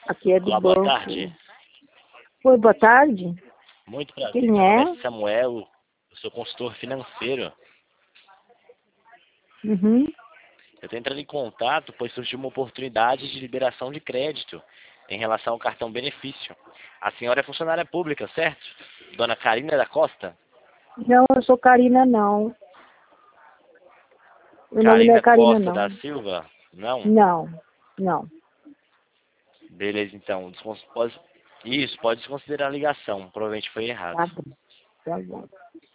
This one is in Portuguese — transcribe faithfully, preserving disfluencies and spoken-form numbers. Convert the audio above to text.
Aqui é do Olá, boa banco. tarde. Oi, boa tarde. Muito prazer. Quem Meu é? nome é Samuel, eu sou consultor financeiro. Uhum. Eu estou entrando em contato, pois surgiu uma oportunidade de liberação de crédito em relação ao cartão benefício. A senhora é funcionária pública, certo? Dona Karina da Costa? Não, eu sou Karina, não. Meu nome não é Karina Karina, Costa não. da Silva? Não? Não, não. Beleza, então. Descons- pode- Isso, pode desconsiderar a ligação. Provavelmente foi errado. Tá bom, tá bom.